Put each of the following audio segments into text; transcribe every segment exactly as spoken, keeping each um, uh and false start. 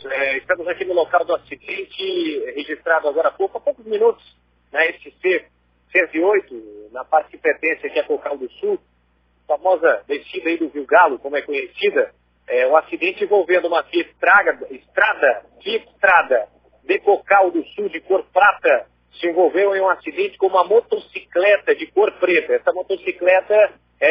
é, estamos aqui no local do acidente, registrado agora há pouco, há poucos minutos, na S C cento e oito, na parte que pertence aqui a Cocal do Sul, famosa descida aí do Rio Galo, como é conhecida, é um acidente envolvendo uma Fiat Estrada, estrada, Fiat Estrada de Cocal do Sul, de cor prata, se envolveu em um acidente com uma motocicleta de cor preta. Essa motocicleta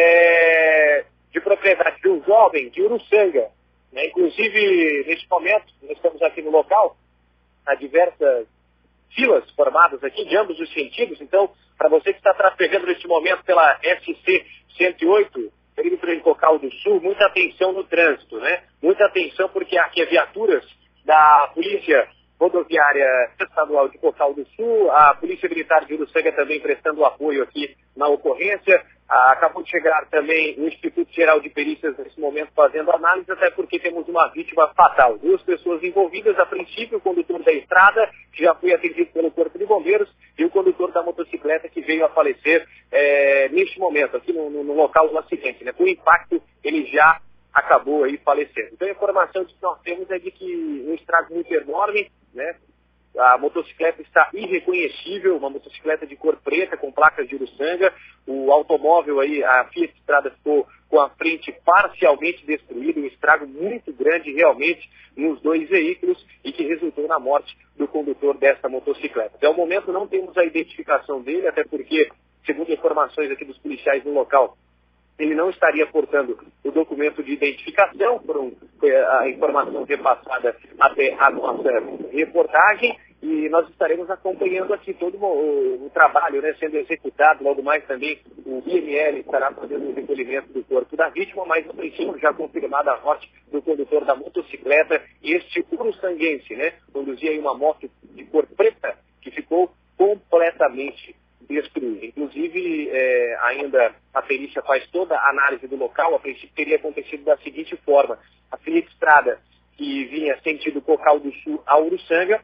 é de propriedade de um jovem de Uruçanga. Né? Inclusive, nesse momento, nós estamos aqui no local, há diversas filas formadas aqui de ambos os sentidos. Então, para você que está trafegando neste momento pela S C cento e oito, perímetro de Cocal do Sul, muita atenção no trânsito, né? Muita atenção porque aqui viaturas da Polícia Rodoviária Estadual de Cocal do Sul, a Polícia Militar de Uruçanga também prestando apoio aqui na ocorrência. Ah, acabou de chegar também o Instituto Geral de Perícias nesse momento fazendo análise, até porque temos uma vítima fatal. Duas pessoas envolvidas, a princípio o condutor da estrada, que já foi atendido pelo Corpo de Bombeiros, e o condutor da motocicleta que veio a falecer é, neste momento, aqui no, no, no local do acidente. Né? Com o impacto, ele já acabou aí falecendo. Então a informação que nós temos é de que um estrago muito enorme, né? A motocicleta está irreconhecível, uma motocicleta de cor preta com placas de Uruçanga. O automóvel aí, a Fiat Estrada ficou com a frente parcialmente destruída, um estrago muito grande realmente nos dois veículos e que resultou na morte do condutor dessa motocicleta. Até o momento não temos a identificação dele, até porque, segundo informações aqui dos policiais no local, ele não estaria portando o documento de identificação, por a informação repassada até a nossa reportagem, e nós estaremos acompanhando aqui todo o, o trabalho, né, sendo executado. Logo mais também o I M L estará fazendo o recolhimento do corpo da vítima, mas no princípio já confirmada a morte do condutor da motocicleta, este uruçanguense, né, conduzia aí uma moto de cor preta que ficou completamente destruída. Inclusive, é, ainda a perícia faz toda a análise do local. A princípio teria acontecido da seguinte forma: a Fiat Estrada, que vinha sentido Cocal do Sul a Uruçanga,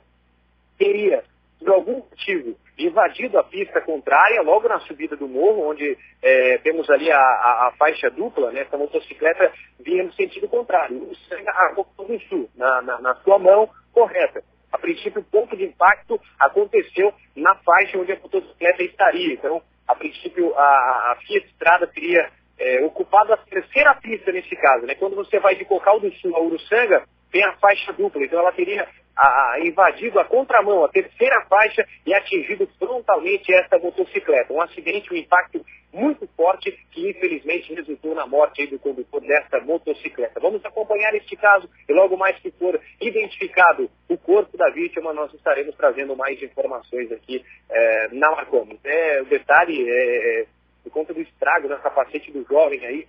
teria, por algum motivo, invadido a pista contrária, logo na subida do morro, onde é, temos ali a, a, a faixa dupla, né? Essa motocicleta vinha no sentido contrário, Uruçanga a Cocal do Sul, na, na, na sua mão correta. A princípio, o ponto de impacto aconteceu na faixa onde a motocicleta estaria. Então, a princípio, a, a Fiat Estrada teria é, ocupado a terceira pista nesse caso. Né? Quando você vai de Cocal do Sul a Uruçanga, tem a faixa dupla. Então, ela teria a, a, invadido a contramão, a terceira faixa, e atingido frontalmente essa motocicleta. Um acidente, um impacto muito forte que, infelizmente, resultou na morte aí do condutor dessa motocicleta. Vamos acompanhar este caso e logo mais que for identificado o corpo da vítima, nós estaremos trazendo mais informações aqui é, na Marcomes. É, o detalhe é, é, por conta do estrago no capacete do jovem aí,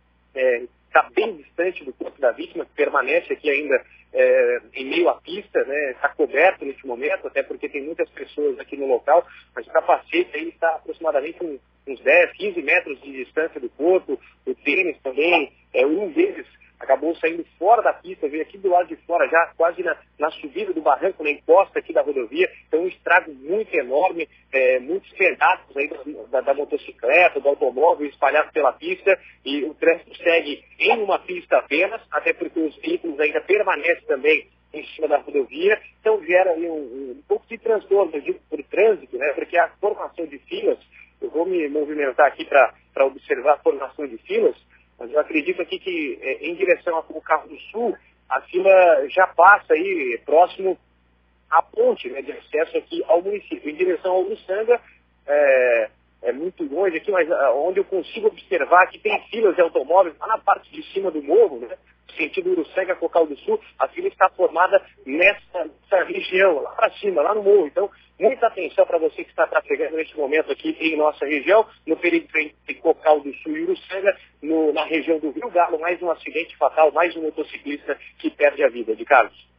está é, bem distante do corpo da vítima, que permanece aqui ainda é, em meio à pista, né? Está coberto neste momento, até porque tem muitas pessoas aqui no local, mas o capacete aí está aproximadamente um, uns dez, quinze metros de distância do corpo. O tênis também, é, um deles acabou saindo fora da pista, veio aqui do lado de fora, já quase na, na subida do barranco, na encosta aqui da rodovia. Então um estrago muito enorme, é, muitos pedaços aí da, da motocicleta, do automóvel espalhados pela pista, e o trânsito segue em uma pista apenas, até porque os veículos ainda permanecem também em cima da rodovia. Então gera aí um, um pouco de transtorno, eu digo, por trânsito, né? Porque a formação de filas, eu vou me movimentar aqui para observar a formação de filas, mas eu acredito aqui que é, em direção ao Cocal do Sul, a fila já passa aí próximo à ponte, né, de acesso aqui ao município. Em direção ao Uruçanga, é, é muito longe aqui, mas a, onde eu consigo observar que tem filas de automóveis lá na parte de cima do morro, né, sentido Uruçanga, Cocal do Sul, a fila está formada nessa, nessa região, lá para cima, lá no morro. Então, muita atenção para você que está trafegando neste momento aqui em nossa região, no perímetro entre Cocal do Sul e Uruçanga, no, na região do Rio Galo. Mais um acidente fatal, mais um motociclista que perde a vida. De Carlos.